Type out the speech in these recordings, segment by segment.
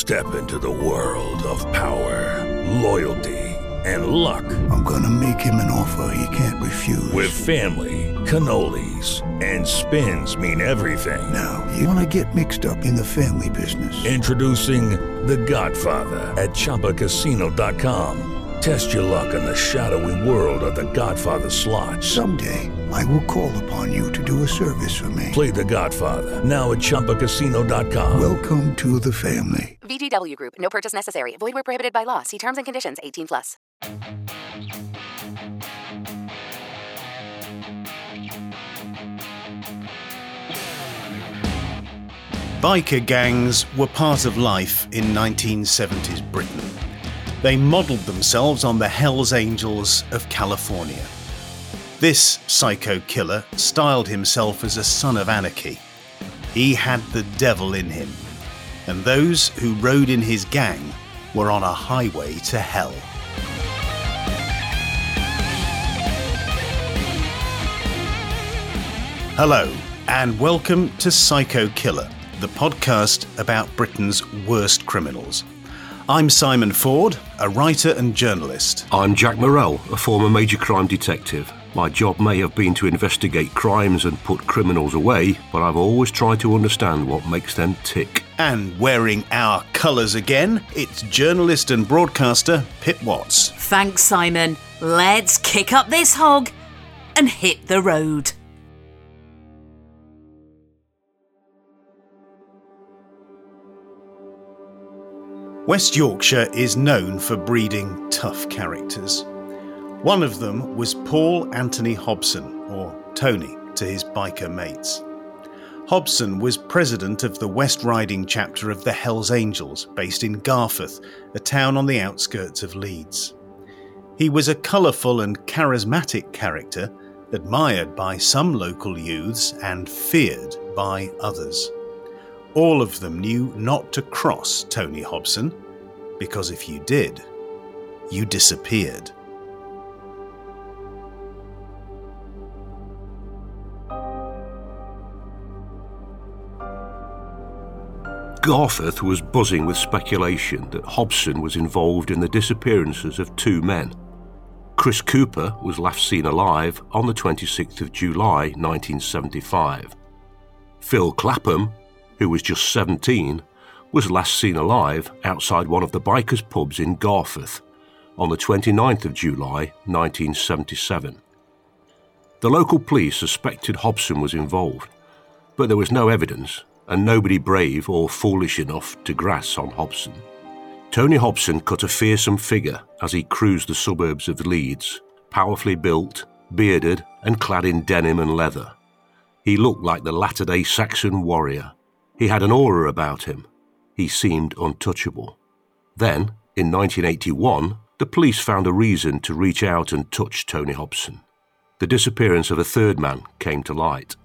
Step into the world of power, loyalty, and luck. I'm gonna make him an offer he can't refuse. With family, cannolis, and spins mean everything. Now, you wanna get mixed up in the family business. Introducing The Godfather at ChumbaCasino.com. Test your luck in the shadowy world of The Godfather slot. Someday, I will call upon you to do a service for me. Play The Godfather now at ChumbaCasino.com. Welcome to the family. VGW Group. No purchase necessary. Void where prohibited by law. See terms and conditions. 18+. Biker gangs were part of life in 1970s Britain. They modelled themselves on the Hells Angels of California. This psycho killer styled himself as a son of anarchy. He had the devil in him, and those who rode in his gang were on a highway to hell. Hello, and welcome to Psycho Killer, the podcast about Britain's worst criminals. I'm Simon Ford, a writer and journalist. I'm Jack Morrell, a former major crime detective. My job may have been to investigate crimes and put criminals away, but I've always tried to understand what makes them tick. And wearing our colours again, it's journalist and broadcaster Pip Watts. Thanks, Simon. Let's kick up this hog and hit the road. West Yorkshire is known for breeding tough characters. One of them was Paul Anthony Hobson, or Tony to his biker mates. Hobson was president of the West Riding chapter of the Hells Angels, based in Garforth, a town on the outskirts of Leeds. He was a colourful and charismatic character, admired by some local youths and feared by others. All of them knew not to cross Tony Hobson, because if you did, you disappeared. Garforth was buzzing with speculation that Hobson was involved in the disappearances of two men. Chris Cooper was last seen alive on the 26th of July 1975. Phil Clapham, who was just 17, was last seen alive outside one of the bikers' pubs in Garforth on the 29th of July 1977. The local police suspected Hobson was involved, but there was no evidence and nobody brave or foolish enough to grass on Hobson. Tony Hobson cut a fearsome figure as he cruised the suburbs of Leeds, powerfully built, bearded and clad in denim and leather. He looked like the latter-day Saxon warrior. He had an aura about him. He seemed untouchable. Then, in 1981, the police found a reason to reach out and touch Tony Hobson. The disappearance of a third man came to light.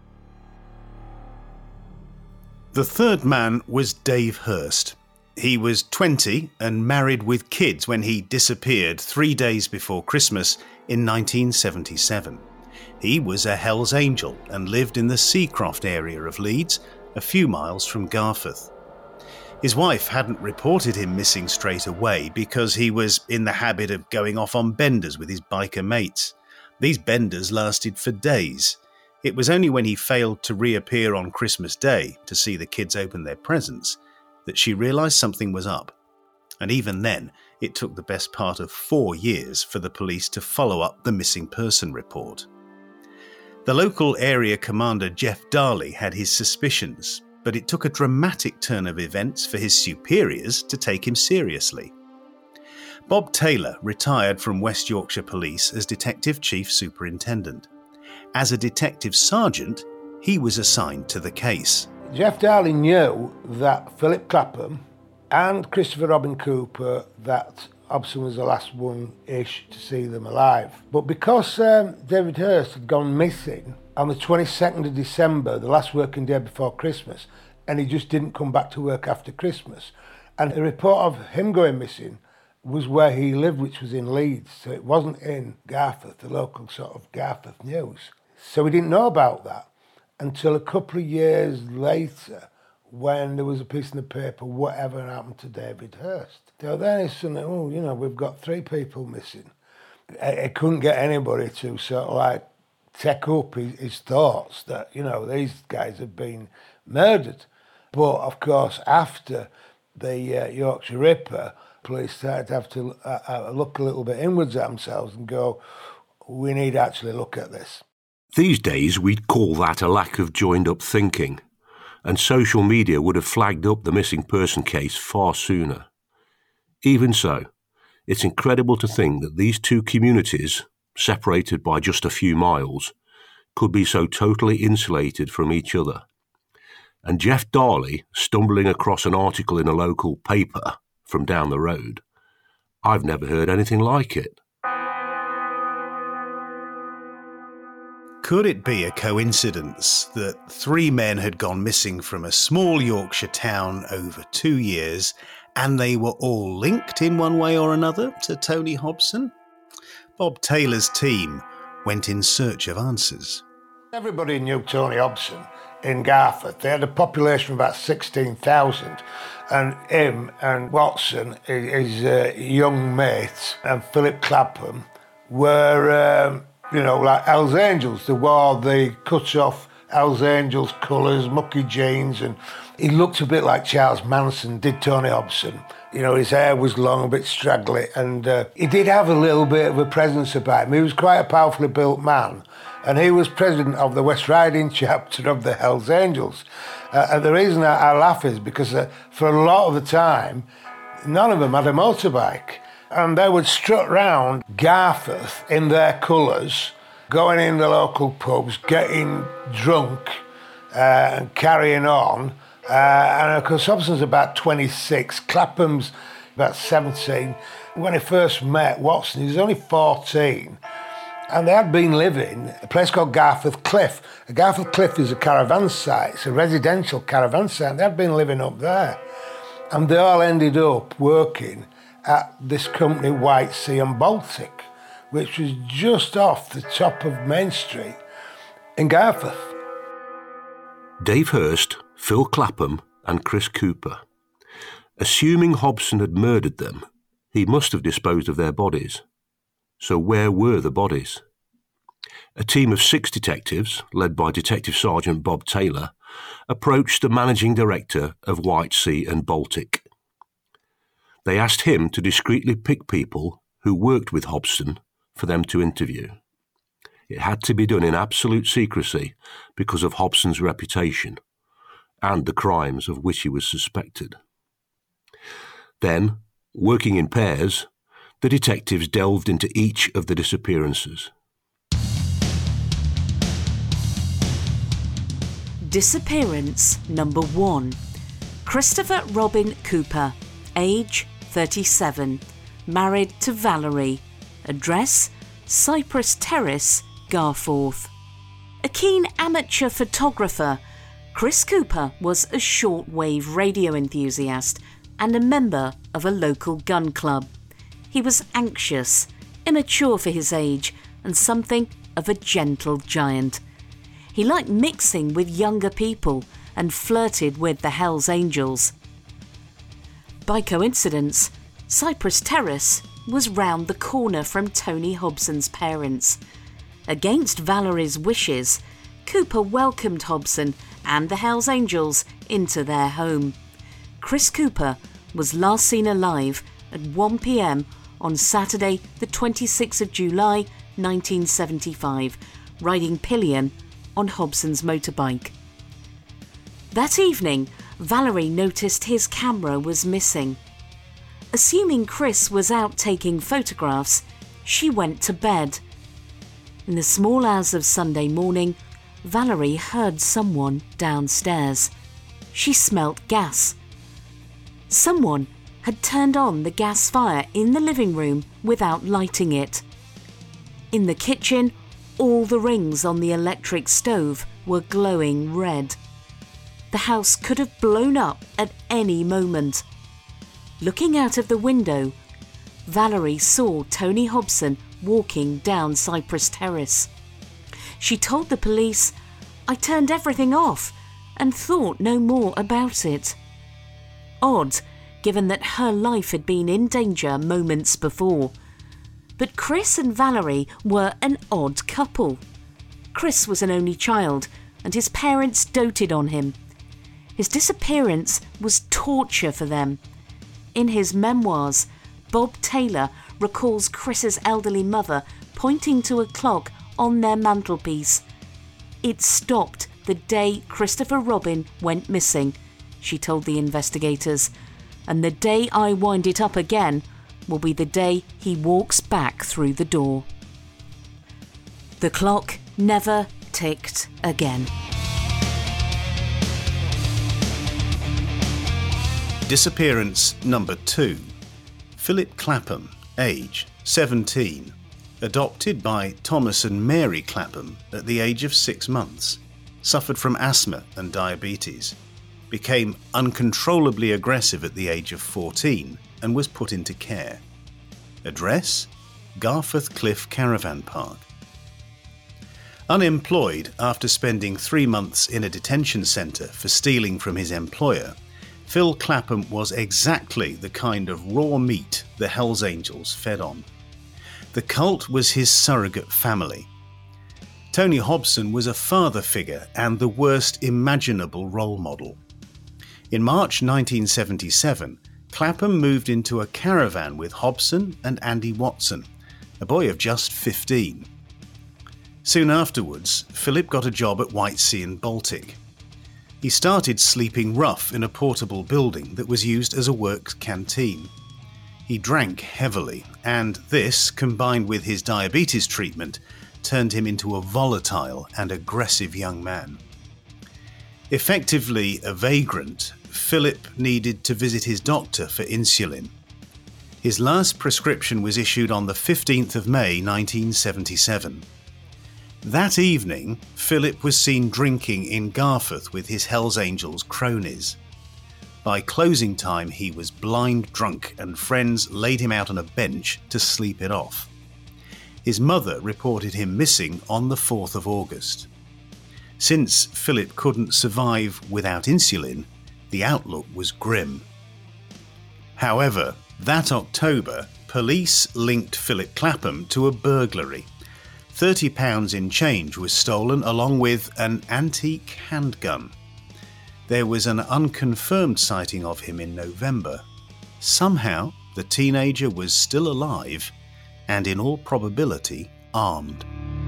The third man was Dave Hurst. He was 20 and married with kids when he disappeared 3 days before Christmas in 1977. He was a Hells Angel and lived in the Seacroft area of Leeds, a few miles from Garforth. His wife hadn't reported him missing straight away because he was in the habit of going off on benders with his biker mates. These benders lasted for days. It was only when he failed to reappear on Christmas Day to see the kids open their presents that she realised something was up. And even then, it took the best part of 4 years for the police to follow up the missing person report. The local area commander Jeff Darley had his suspicions, but it took a dramatic turn of events for his superiors to take him seriously. Bob Taylor retired from West Yorkshire Police as Detective Chief Superintendent. As a detective sergeant, he was assigned to the case. Jeff Darley knew that Philip Clapham and Christopher Robin Cooper, that Hobson was the last one-ish to see them alive. But because David Hurst had gone missing on the 22nd of December, the last working day before Christmas, and he just didn't come back to work after Christmas, and the report of him going missing was where he lived, which was in Leeds, so it wasn't in Garforth, the local sort of Garforth news. So we didn't know about that until a couple of years later when there was a piece in the paper, whatever happened to David Hirst. So then it's something, we've got 3 people missing. I couldn't get anybody to sort of like take up his thoughts that, these guys have been murdered. But of course, after the Yorkshire Ripper, police started to have to look a little bit inwards at themselves and go, we need to actually look at this. These days, we'd call that a lack of joined-up thinking, and social media would have flagged up the missing person case far sooner. Even so, it's incredible to think that these 2 communities, separated by just a few miles, could be so totally insulated from each other. And Jeff Darley, stumbling across an article in a local paper from down the road, I've never heard anything like it. Could it be a coincidence that 3 men had gone missing from a small Yorkshire town over 2 years, and they were all linked in one way or another to Tony Hobson? Bob Taylor's team went in search of answers. Everybody knew Tony Hobson in Garforth. They had a population of about 16,000, and him and Watson, his young mate, and Philip Clapham were, like Hells Angels. They wore the cut-off Hells Angels colours, mucky jeans, and he looked a bit like Charles Manson, did Tony Hobson. His hair was long, a bit straggly, and he did have a little bit of a presence about him. He was quite a powerfully built man, and he was president of the West Riding chapter of the Hells Angels. And the reason I laugh is because for a lot of the time, none of them had a motorbike. And they would strut round Garforth in their colours, going in the local pubs, getting drunk and carrying on. And of course, Hobson's about 26, Clapham's about 17. When he first met Watson, he was only 14. And they had been living a place called Garforth Cliff. Garforth Cliff is a caravan site, it's a residential caravan site. They had been living up there. And they all ended up working at this company, White Sea and Baltic, which was just off the top of Main Street in Garforth. Dave Hirst, Phil Clapham and Chris Cooper. Assuming Hobson had murdered them, he must have disposed of their bodies. So where were the bodies? A team of 6 detectives, led by Detective Sergeant Bob Taylor, approached the managing director of White Sea and Baltic. They asked him to discreetly pick people who worked with Hobson for them to interview. It had to be done in absolute secrecy because of Hobson's reputation and the crimes of which he was suspected. Then, working in pairs, the detectives delved into each of the disappearances. Disappearance number 1. Christopher Robin Cooper, age 37, married to Valerie, address Cypress Terrace, Garforth. A keen amateur photographer, Chris Cooper was a shortwave radio enthusiast and a member of a local gun club. He was anxious, immature for his age, and something of a gentle giant. He liked mixing with younger people and flirted with the Hells Angels. By coincidence, Cypress Terrace was round the corner from Tony Hobson's parents. Against Valerie's wishes, Cooper welcomed Hobson and the Hells Angels into their home. Chris Cooper was last seen alive at 1 p.m. on Saturday the 26th of July 1975, riding pillion on Hobson's motorbike. That evening, Valerie noticed his camera was missing. Assuming Chris was out taking photographs, she went to bed. In the small hours of Sunday morning, Valerie heard someone downstairs. She smelt gas. Someone had turned on the gas fire in the living room without lighting it. In the kitchen, all the rings on the electric stove were glowing red. The house could have blown up at any moment. Looking out of the window, Valerie saw Tony Hobson walking down Cypress Terrace. She told the police, "I turned everything off. and thought no more about it. Odd, given that her life had been in danger moments before. But Chris and Valerie were an odd couple. Chris was an only child, and his parents doted on him. His disappearance was torture for them. In his memoirs, Bob Taylor recalls Chris's elderly mother pointing to a clock on their mantelpiece. "It stopped the day Christopher Robin went missing," she told the investigators, "and the day I wind it up again will be the day he walks back through the door." The clock never ticked again. Disappearance number 2. Philip Clapham, age 17, adopted by Thomas and Mary Clapham at the age of 6 months, suffered from asthma and diabetes, became uncontrollably aggressive at the age of 14 and was put into care. Address: Garforth Cliff Caravan Park. Unemployed after spending 3 months in a detention centre for stealing from his employer, Phil Clapham was exactly the kind of raw meat the Hells Angels fed on. The cult was his surrogate family. Tony Hobson was a father figure and the worst imaginable role model. In March 1977, Clapham moved into a caravan with Hobson and Andy Watson, a boy of just 15. Soon afterwards, Philip got a job at Whitesea and Baltic. He started sleeping rough in a portable building that was used as a works canteen. He drank heavily, and this, combined with his diabetes treatment, turned him into a volatile and aggressive young man. Effectively a vagrant, Philip needed to visit his doctor for insulin. His last prescription was issued on the 15th of May 1977. That evening, Philip was seen drinking in Garforth with his Hells Angels cronies. By closing time, he was blind drunk and friends laid him out on a bench to sleep it off. His mother reported him missing on the 4th of August. Since Philip couldn't survive without insulin, the outlook was grim. However, that October, police linked Philip Clapham to a burglary. £30 in change was stolen along with an antique handgun. There was an unconfirmed sighting of him in November. Somehow, the teenager was still alive and in all probability armed.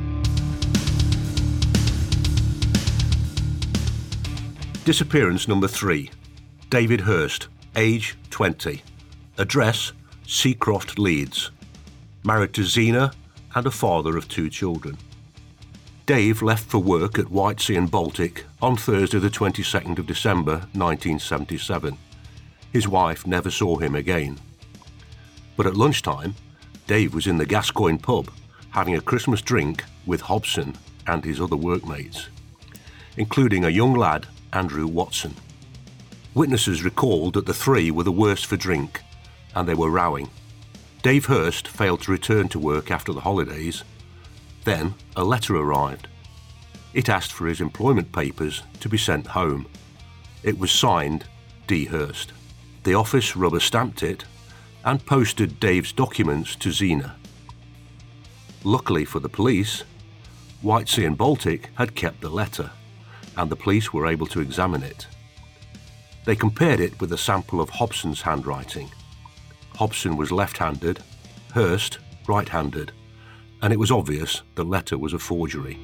Disappearance number 3. David Hurst, age 20. Address: Seacroft, Leeds. Married to Zena and a father of 2 children. Dave left for work at Whitesea and Baltic on Thursday the 22nd of December 1977. His wife never saw him again. But at lunchtime, Dave was in the Gascoigne pub having a Christmas drink with Hobson and his other workmates, including a young lad, Andrew Watson. Witnesses recalled that the 3 were the worst for drink and they were rowing. Dave Hurst failed to return to work after the holidays. Then a letter arrived. It asked for his employment papers to be sent home. It was signed D. Hurst. The office rubber-stamped it and posted Dave's documents to Zena. Luckily for the police, Whitesea and Baltic had kept the letter, and the police were able to examine it. They compared it with a sample of Hobson's handwriting. Hobson was left-handed, Hurst right-handed, and it was obvious the letter was a forgery.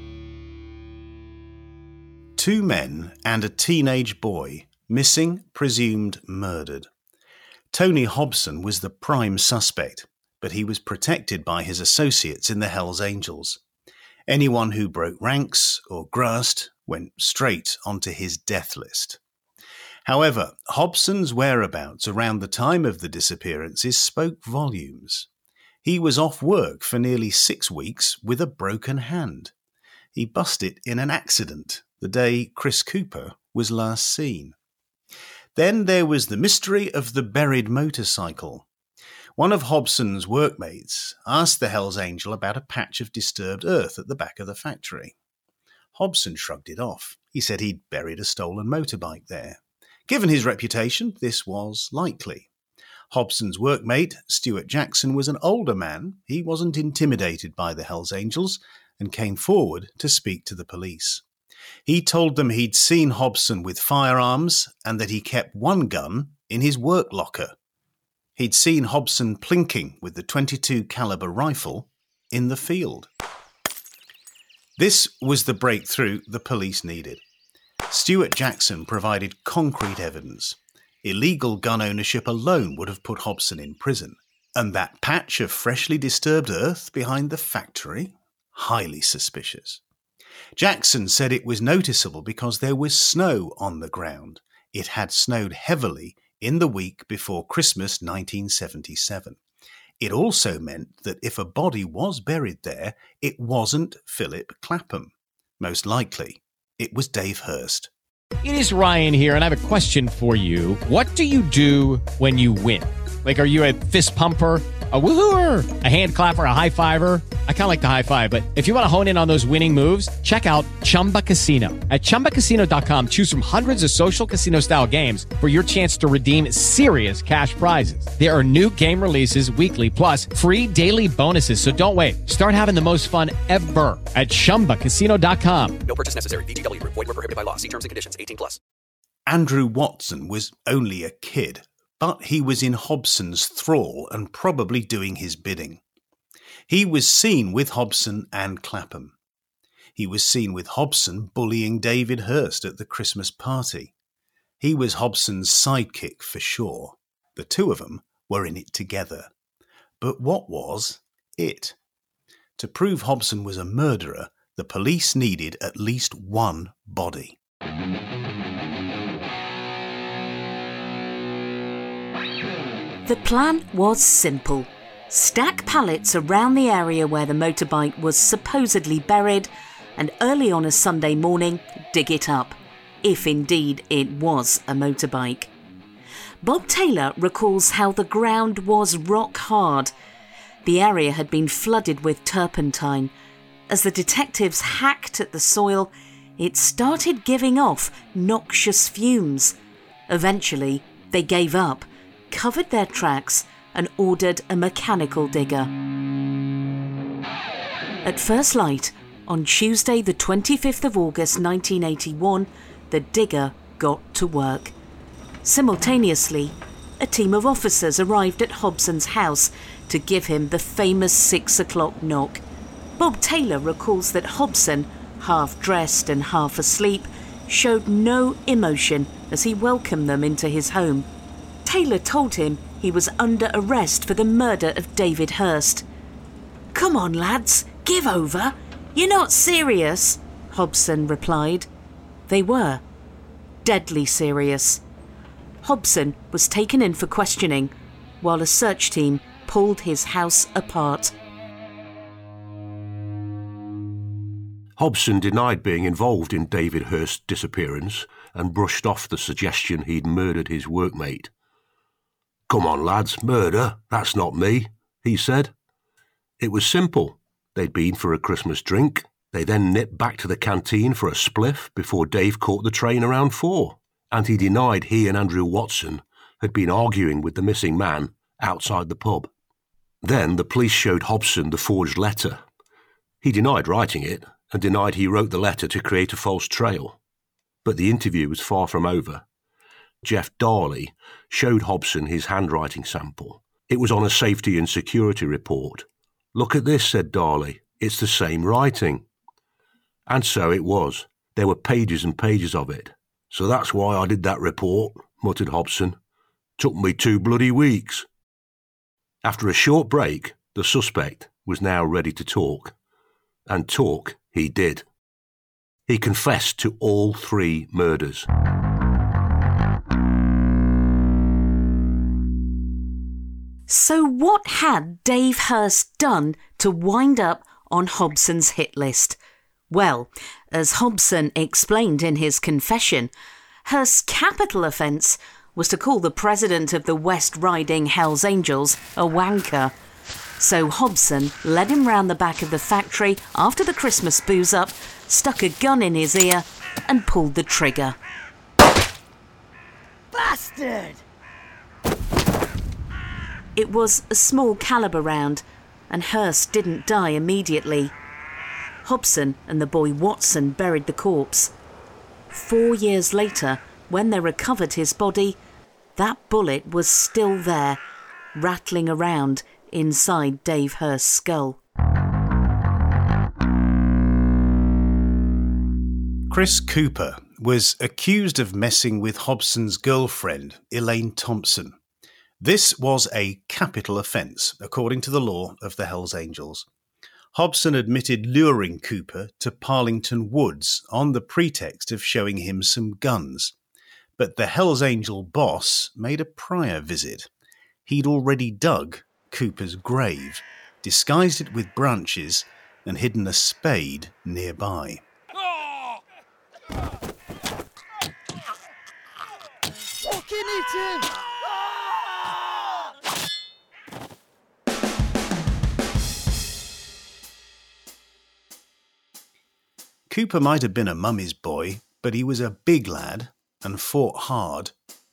2 men and a teenage boy, missing, presumed murdered. Tony Hobson was the prime suspect, but he was protected by his associates in the Hells Angels. Anyone who broke ranks or grassed went straight onto his death list. However, Hobson's whereabouts around the time of the disappearances spoke volumes. He was off work for nearly 6 weeks with a broken hand. He busted in an accident the day Chris Cooper was last seen. Then there was the mystery of the buried motorcycle. One of Hobson's workmates asked the Hells Angel about a patch of disturbed earth at the back of the factory. Hobson shrugged it off. He said he'd buried a stolen motorbike there. Given his reputation, this was likely. Hobson's workmate, Stuart Jackson, was an older man. He wasn't intimidated by the Hells Angels and came forward to speak to the police. He told them he'd seen Hobson with firearms and that he kept one gun in his work locker. He'd seen Hobson plinking with the .22 caliber rifle in the field. This was the breakthrough the police needed. Stuart Jackson provided concrete evidence. Illegal gun ownership alone would have put Hobson in prison. And that patch of freshly disturbed earth behind the factory? Highly suspicious. Jackson said it was noticeable because there was snow on the ground. It had snowed heavily in the week before Christmas 1977. It also meant that if a body was buried there, it wasn't Philip Clapham. Most likely, it was Dave Hurst. It is Ryan here, and I have a question for you. What do you do when you win? Like, are you a fist pumper, a woohooer, a hand clapper, a high fiver? I kind of like the high five, but if you want to hone in on those winning moves, check out Chumba Casino. At ChumbaCasino.com, choose from hundreds of social casino-style games for your chance to redeem serious cash prizes. There are new game releases weekly, plus free daily bonuses, so don't wait. Start having the most fun ever at ChumbaCasino.com. No purchase necessary. VGW. Void where prohibited by law. See terms and conditions. 18+. Andrew Watson was only a kid, but he was in Hobson's thrall and probably doing his bidding. He was seen with Hobson and Clapham. He was seen with Hobson bullying David Hurst at the Christmas party. He was Hobson's sidekick for sure. The two of them were in it together. But what was it? To prove Hobson was a murderer, the police needed at least one body. The plan was simple. Stack pallets around the area where the motorbike was supposedly buried, and early on a Sunday morning, dig it up, if indeed it was a motorbike. Bob Taylor recalls how the ground was rock hard. The area had been flooded with turpentine. As the detectives hacked at the soil, it started giving off noxious fumes. Eventually, they gave up, covered their tracks, and ordered a mechanical digger. At first light, on Tuesday the 25th of August 1981, the digger got to work. Simultaneously, a team of officers arrived at Hobson's house to give him the famous 6 o'clock knock. Bob Taylor recalls that Hobson, half dressed and half asleep, showed no emotion as he welcomed them into his home. Taylor told him he was under arrest for the murder of David Hurst. "Come on, lads, give over. You're not serious," Hobson replied. They were. Deadly serious. Hobson was taken in for questioning, while a search team pulled his house apart. Hobson denied being involved in David Hurst's disappearance and brushed off the suggestion he'd murdered his workmate. "Come on, lads, murder, that's not me," he said. It was simple. They'd been for a Christmas drink. They then nipped back to the canteen for a spliff before Dave caught the train around 4. And he denied he and Andrew Watson had been arguing with the missing man outside the pub. Then the police showed Hobson the forged letter. He denied writing it and denied he wrote the letter to create a false trail. But the interview was far from over. Jeff Darley showed Hobson his handwriting sample. It was on a safety and security report. "Look at this," said Darley. "It's the same writing." And so it was. There were pages and pages of it. "So that's why I did that report," muttered Hobson. "Took me 2 bloody weeks." After a short break, the suspect was now ready to talk. And talk he did. He confessed to all 3 murders. So what had Dave Hurst done to wind up on Hobson's hit list? Well, as Hobson explained in his confession, Hurst's capital offence was to call the president of the West Riding Hells Angels a wanker. So Hobson led him round the back of the factory after the Christmas booze-up, stuck a gun in his ear and pulled the trigger. Bastard! It was a small caliber round, and Hurst didn't die immediately. Hobson and the boy Watson buried the corpse. 4 years later, when they recovered his body, that bullet was still there, rattling around inside Dave Hurst's skull. Chris Cooper was accused of messing with Hobson's girlfriend, Elaine Thompson. This was a capital offence, according to the law of the Hells Angels. Hobson admitted luring Cooper to Parlington Woods on the pretext of showing him some guns. But the Hells Angel boss made a prior visit. He'd already dug Cooper's grave, disguised it with branches, and hidden a spade nearby. Fucking hit him! Cooper might have been a mummy's boy, but he was a big lad and fought hard.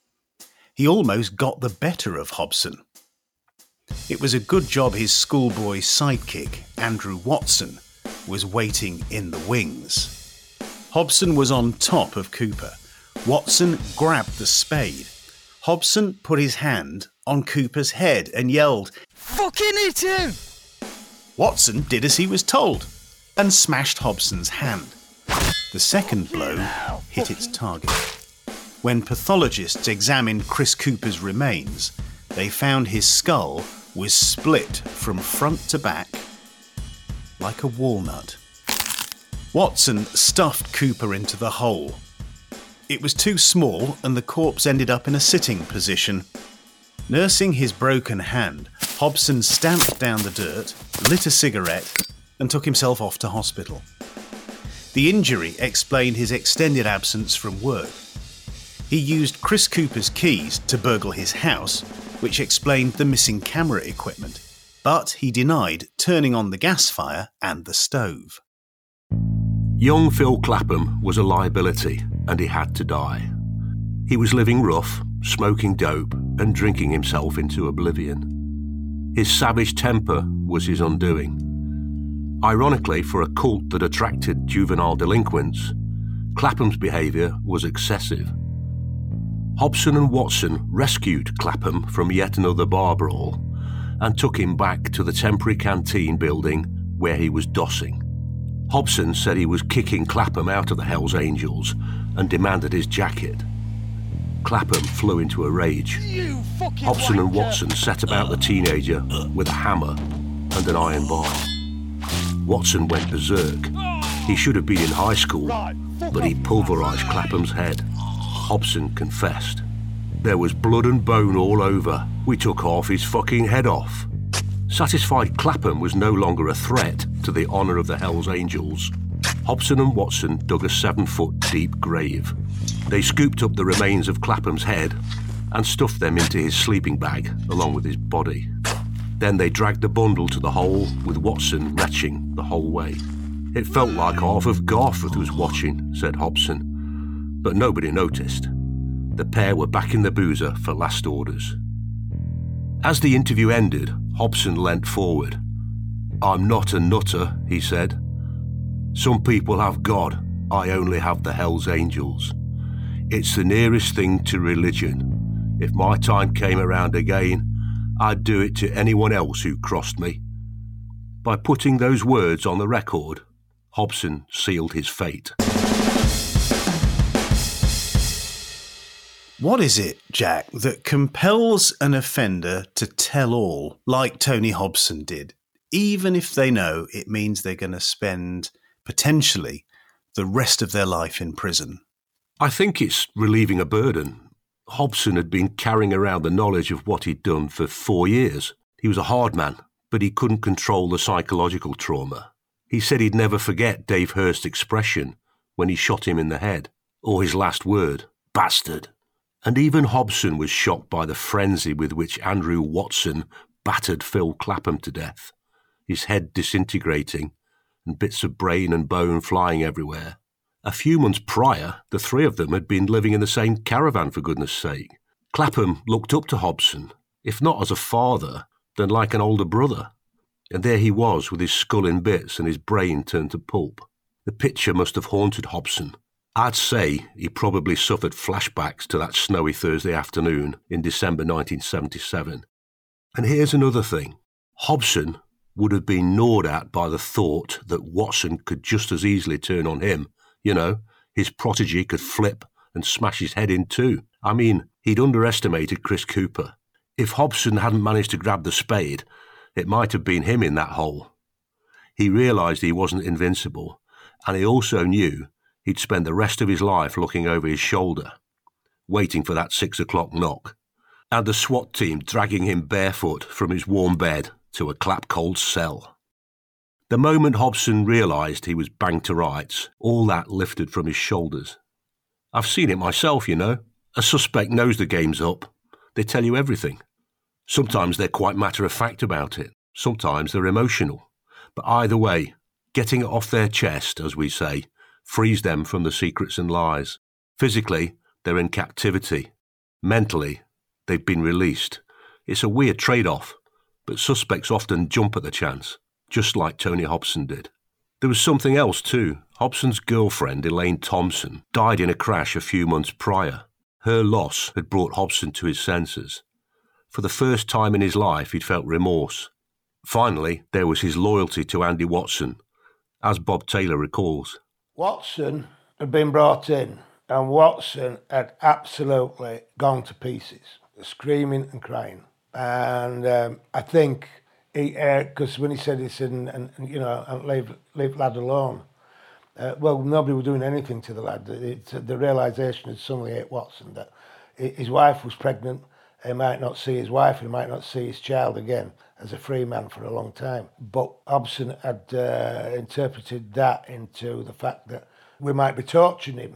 He almost got the better of Hobson. It was a good job his schoolboy sidekick, Andrew Watson, was waiting in the wings. Hobson was on top of Cooper. Watson grabbed the spade. Hobson put his hand on Cooper's head and yelled, Fucking hit him! Watson did as he was told and smashed Hobson's hand. The second blow hit its target. When pathologists examined Chris Cooper's remains, they found his skull was split from front to back like a walnut. Watson stuffed Cooper into the hole. It was too small and the corpse ended up in a sitting position. Nursing his broken hand, Hobson stamped down the dirt, lit a cigarette, and took himself off to hospital. The injury explained his extended absence from work. He used Chris Cooper's keys to burgle his house, which explained the missing camera equipment, but he denied turning on the gas fire and the stove. Young Phil Clapham was a liability and he had to die. He was living rough, smoking dope and drinking himself into oblivion. His savage temper was his undoing. Ironically, for a cult that attracted juvenile delinquents, Clapham's behaviour was excessive. Hobson and Watson rescued Clapham from yet another bar brawl and took him back to the temporary canteen building where he was dossing. Hobson said he was kicking Clapham out of the Hells Angels and demanded his jacket. Clapham flew into a rage. Hobson and Watson set about the teenager with a hammer and an iron bar. Watson went berserk. He should have been in high school, but he pulverised Clapham's head. Hobson confessed. There was blood and bone all over. We took half his fucking head off. Satisfied Clapham was no longer a threat to the honour of the Hells Angels, Hobson and Watson dug a 7-foot deep grave. They scooped up the remains of Clapham's head and stuffed them into his sleeping bag along with his body. Then they dragged the bundle to the hole with Watson retching the whole way. It felt like half of Garforth was watching, said Hobson, but nobody noticed. The pair were back in the boozer for last orders. As the interview ended, Hobson leant forward. I'm not a nutter, he said. Some people have God, I only have the Hells Angels. It's the nearest thing to religion. If my time came around again, I'd do it to anyone else who crossed me. By putting those words on the record, Hobson sealed his fate. What is it, Jack, that compels an offender to tell all, like Tony Hobson did, even if they know it means they're going to spend, potentially, the rest of their life in prison? I think it's relieving a burden. Hobson had been carrying around the knowledge of what he'd done for 4 years. He was a hard man, but he couldn't control the psychological trauma. He said he'd never forget Dave Hurst's expression when he shot him in the head, or his last word, bastard. And even Hobson was shocked by the frenzy with which Andrew Watson battered Phil Clapham to death, his head disintegrating and bits of brain and bone flying everywhere. A few months prior, the three of them had been living in the same caravan, for goodness sake. Clapham looked up to Hobson, if not as a father, then like an older brother. And there he was with his skull in bits and his brain turned to pulp. The picture must have haunted Hobson. I'd say he probably suffered flashbacks to that snowy Thursday afternoon in December 1977. And here's another thing. Hobson would have been gnawed at by the thought that Watson could just as easily turn on him. You know, his protege could flip and smash his head in two. I mean, he'd underestimated Chris Cooper. If Hobson hadn't managed to grab the spade, it might have been him in that hole. He realised he wasn't invincible, and he also knew he'd spend the rest of his life looking over his shoulder, waiting for that 6 o'clock knock, and the SWAT team dragging him barefoot from his warm bed to a clap-cold cell. The moment Hobson realised he was banged to rights, all that lifted from his shoulders. I've seen it myself, you know. A suspect knows the game's up. They tell you everything. Sometimes they're quite matter-of-fact about it. Sometimes they're emotional. But either way, getting it off their chest, as we say, frees them from the secrets and lies. Physically, they're in captivity. Mentally, they've been released. It's a weird trade-off, but suspects often jump at the chance, just like Tony Hobson did. There was something else too. Hobson's girlfriend, Elaine Thompson, died in a crash a few months prior. Her loss had brought Hobson to his senses. For the first time in his life, he'd felt remorse. Finally, there was his loyalty to Andy Watson, as Bob Taylor recalls. Watson had been brought in, and Watson had absolutely gone to pieces, screaming and crying. And I think because when he said and leave lad alone, well, nobody was doing anything to the lad. The realisation had suddenly hit Watson that his wife was pregnant. He might not see his wife, he might not see his child again as a free man for a long time. But Hobson had interpreted that into the fact that we might be torturing him.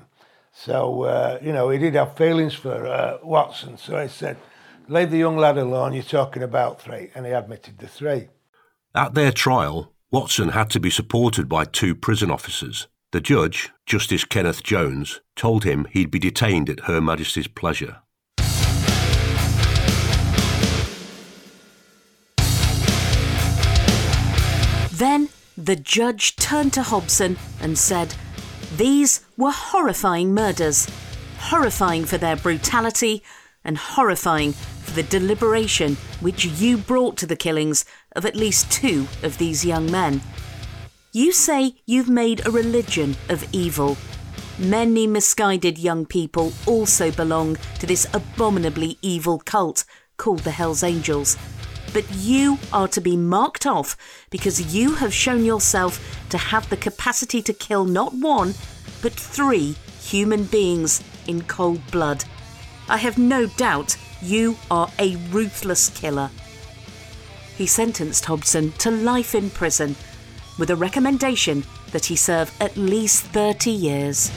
So, he did have feelings for Watson. So he said, leave the young lad alone, you're talking about 3. And he admitted the 3. At their trial, Watson had to be supported by 2 prison officers. The judge, Justice Kenneth Jones, told him he'd be detained at Her Majesty's pleasure. Then the judge turned to Hobson and said, "These were horrifying murders, horrifying for their brutality and horrifying for the deliberation which you brought to the killings of at least 2 of these young men. You say you've made a religion of evil. Many misguided young people also belong to this abominably evil cult called the Hells Angels. But you are to be marked off because you have shown yourself to have the capacity to kill not 1, but 3 human beings in cold blood. I have no doubt you are a ruthless killer." He sentenced Hobson to life in prison, with a recommendation that he serve at least 30 years.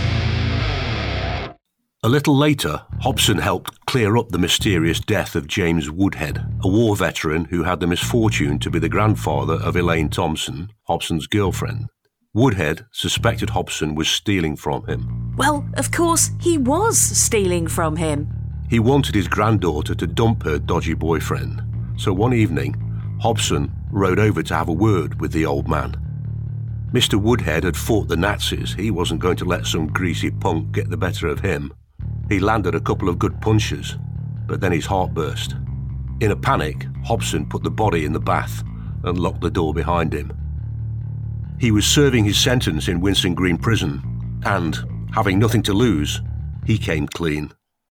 A little later, Hobson helped clear up the mysterious death of James Woodhead, a war veteran who had the misfortune to be the grandfather of Elaine Thompson, Hobson's girlfriend. Woodhead suspected Hobson was stealing from him. Well, of course, he was stealing from him. He wanted his granddaughter to dump her dodgy boyfriend, so one evening, Hobson rode over to have a word with the old man. Mr. Woodhead had fought the Nazis. He wasn't going to let some greasy punk get the better of him. He landed a couple of good punches, but then his heart burst. In a panic, Hobson put the body in the bath and locked the door behind him. He was serving his sentence in Winson Green Prison, and, having nothing to lose, he came clean.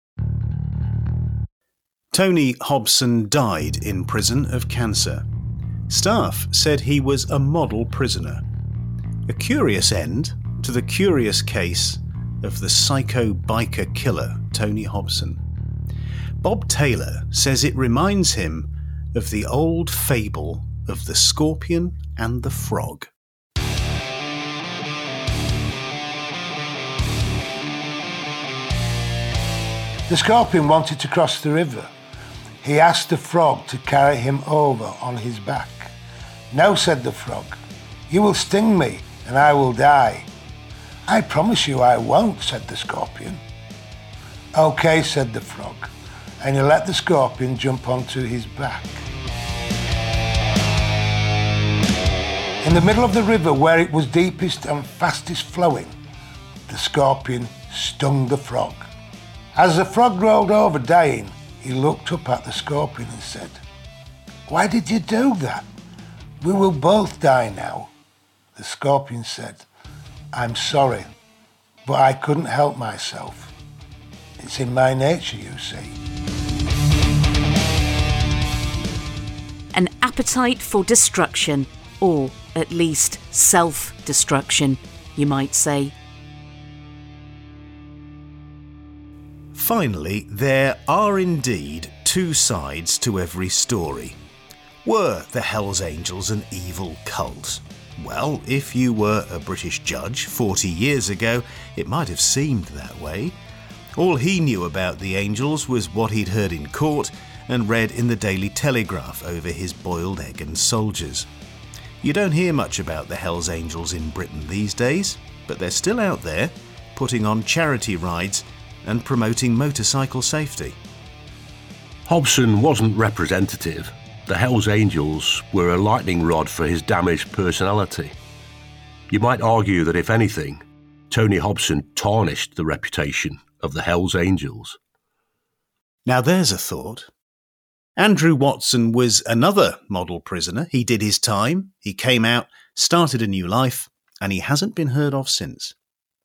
Tony Hobson died in prison of cancer. Staff said he was a model prisoner. A curious end to the curious case of the psycho biker killer Tony Hobson. Bob Taylor says it reminds him of the old fable of the scorpion and the frog. The scorpion wanted to cross the river. He asked the frog to carry him over on his back. "No," said the frog. "You will sting me and I will die." "I promise you I won't," said the scorpion. "Okay," said the frog, and he let the scorpion jump onto his back. In the middle of the river, where it was deepest and fastest flowing, the scorpion stung the frog. As the frog rolled over dying, he looked up at the scorpion and said, "Why did you do that? We will both die now." The scorpion said, "I'm sorry, but I couldn't help myself. It's in my nature, you see." An appetite for destruction, or at least self-destruction, you might say. Finally, there are indeed two sides to every story. Were the Hells Angels an evil cult? Well, if you were a British judge 40 years ago, it might have seemed that way. All he knew about the Angels was what he'd heard in court and read in the Daily Telegraph over his boiled egg and soldiers. You don't hear much about the Hells Angels in Britain these days, but they're still out there, putting on charity rides and promoting motorcycle safety. Hobson wasn't representative. The Hells Angels were a lightning rod for his damaged personality. You might argue that if anything, Tony Hobson tarnished the reputation of the Hells Angels. Now there's a thought. Andrew Watson was another model prisoner. He did his time, he came out, started a new life, and he hasn't been heard of since.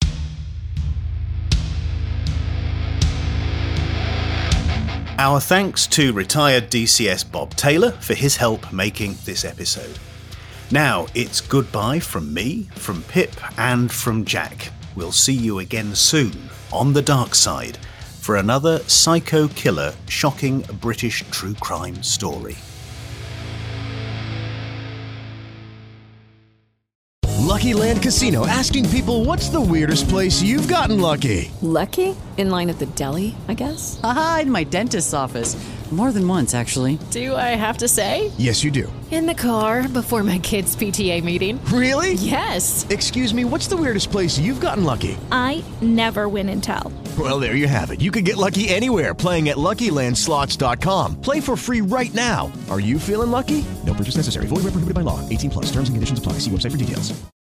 Our thanks to retired DCS Bob Taylor for his help making this episode. Now it's goodbye from me, from Pip, and from Jack. We'll see you again soon on the dark side for another psycho killer, shocking British true crime story. Lucky Land Casino, asking people, what's the weirdest place you've gotten lucky? Lucky? In line at the deli, I guess? Aha, in my dentist's office. More than once, actually. Do I have to say? Yes, you do. In the car before my kids' PTA meeting. Really? Yes. Excuse me, what's the weirdest place you've gotten lucky? I never win and tell. Well, there you have it. You can get lucky anywhere, playing at LuckyLandSlots.com. Play for free right now. Are you feeling lucky? No purchase necessary. Void where prohibited by law. 18+. Terms and conditions apply. See website for details.